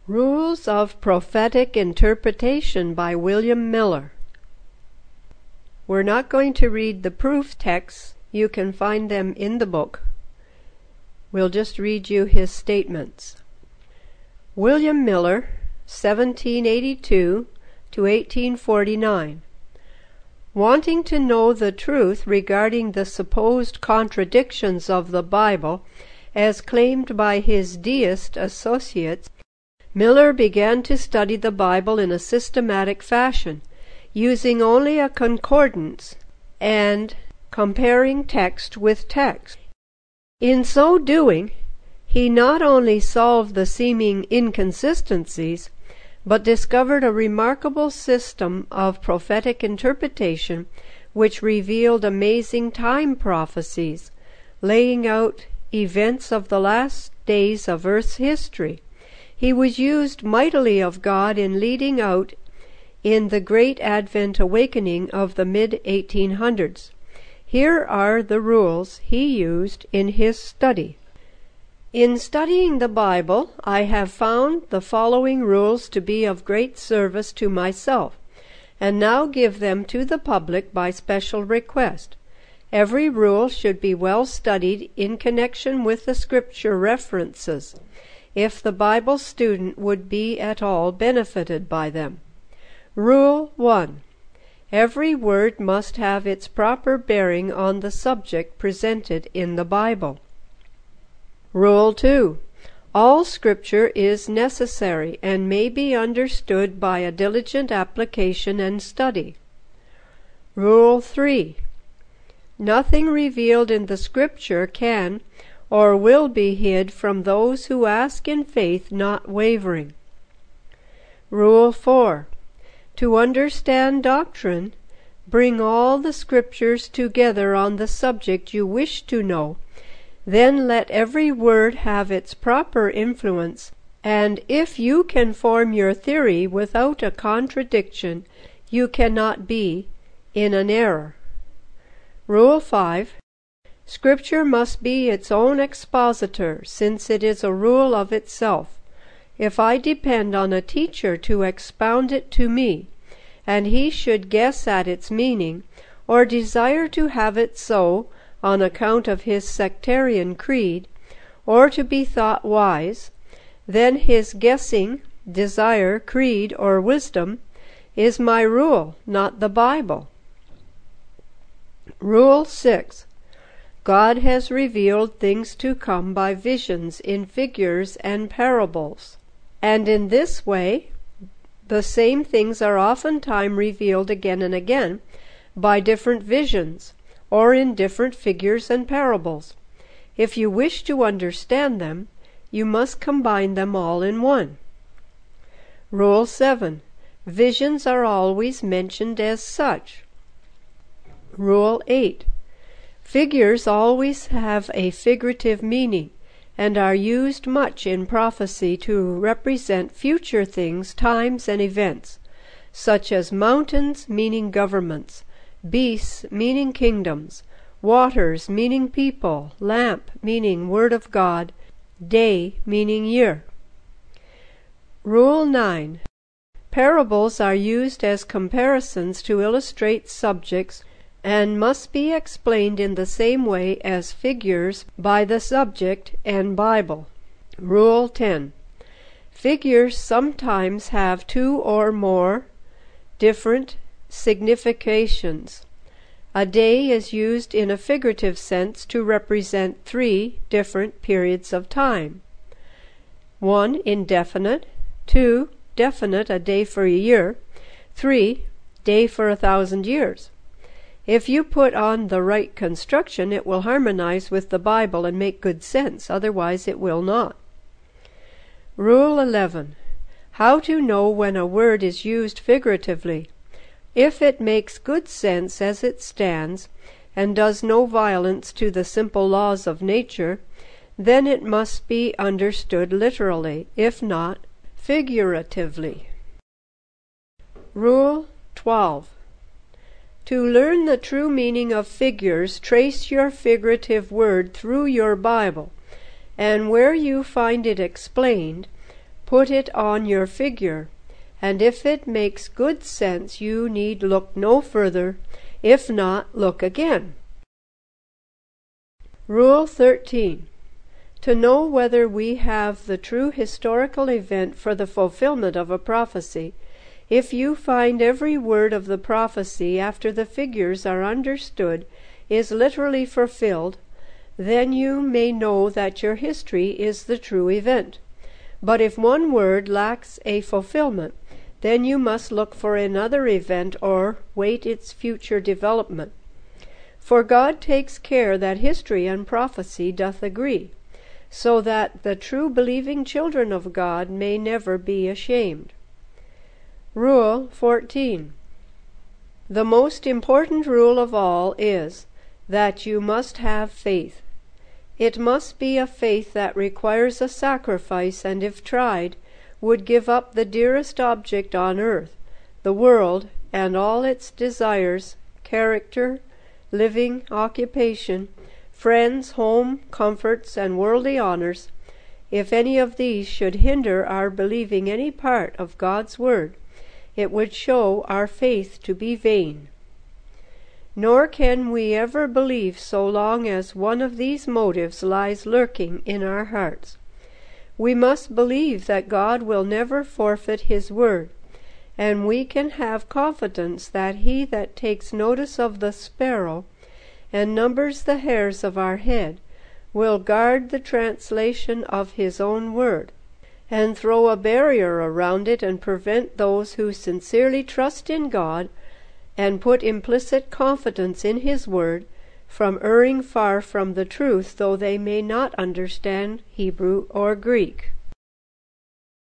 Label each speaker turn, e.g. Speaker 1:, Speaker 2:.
Speaker 1: Rules of Prophetic Interpretation by William Miller. We're not going to read the proof texts. You can find them in the book. We'll just read you his statements. William Miller, 1782 to 1849. Wanting to know the truth regarding the supposed contradictions of the Bible as claimed by his deist associates, Miller began to study the Bible in a systematic fashion, using only a concordance and comparing text with text. In so doing, he not only solved the seeming inconsistencies, but discovered a remarkable system of prophetic interpretation which revealed amazing time prophecies, laying out events of the last days of Earth's history. He was used mightily of God in leading out in the great Advent awakening of the mid-1800s. Here are the rules he used in his study. In studying the Bible, I have found the following rules to be of great service to myself, and now give them to the public by special request. Every rule should be well studied in connection with the Scripture references, if the Bible student would be at all benefited by them. Rule 1. Every word must have its proper bearing on the subject presented in the Bible. Rule 2. All Scripture is necessary and may be understood by a diligent application and study. Rule 3. Nothing revealed in the Scripture can or will be hid from those who ask in faith, not wavering. Rule 4. To understand doctrine, bring all the Scriptures together on the subject you wish to know. Then let every word have its proper influence, and if you can form your theory without a contradiction, you cannot be in an error. Rule 5. Scripture must be its own expositor, since it is a rule of itself. If I depend on a teacher to expound it to me, and he should guess at its meaning, or desire to have it so on account of his sectarian creed, or to be thought wise, then his guessing, desire, creed, or wisdom is my rule, not the Bible. Rule 6. God has revealed things to come by visions in figures and parables, and in this way the same things are oftentimes revealed again and again by different visions, or in different figures and parables. If you wish to understand them, you must combine them all in one. Rule 7. Visions are always mentioned as such. Rule 8. Figures always have a figurative meaning, and are used much in prophecy to represent future things, times, and events, such as mountains meaning governments, beasts meaning kingdoms, waters meaning people, lamp meaning Word of God, day meaning year. Rule 9. Parables are used as comparisons to illustrate subjects and must be explained in the same way as figures by the subject and Bible. Rule 10. Figures sometimes have two or more different significations. A day is used in a figurative sense to represent 3 different periods of time. 1. Indefinite. 2. Definite, a day for a year. 3. Day for 1,000 years. If you put on the right construction, it will harmonize with the Bible and make good sense, otherwise it will not. Rule 11. How to know when a word is used figuratively. If it makes good sense as it stands, and does no violence to the simple laws of nature, then it must be understood literally, if not figuratively. Rule 12. To learn the true meaning of figures, trace your figurative word through your Bible, and where you find it explained, Put it on your figure, and if it makes good sense you need look no further. If not, look again. Rule 13. To know whether we have the true historical event for the fulfillment of a prophecy, if you find every word of the prophecy after the figures are understood is literally fulfilled, then you may know that your history is the true event. But if one word lacks a fulfillment, then you must look for another event or wait its future development. For God takes care that history and prophecy doth agree, so that the true believing children of God may never be ashamed. Rule 14. The most important rule of all is that you must have faith. It must be a faith that requires a sacrifice, and if tried, would give up the dearest object on earth, the world, and all its desires, character, living, occupation, friends, home, comforts, and worldly honors, if any of these should hinder our believing any part of God's word, it would show our faith to be vain. Nor can we ever believe so long as one of these motives lies lurking in our hearts. We must believe that God will never forfeit his word, and we can have confidence that he that takes notice of the sparrow and numbers the hairs of our head will guard the translation of his own word, and throw a barrier around it and prevent those who sincerely trust in God and put implicit confidence in his word from erring far from the truth, though they may not understand Hebrew or Greek.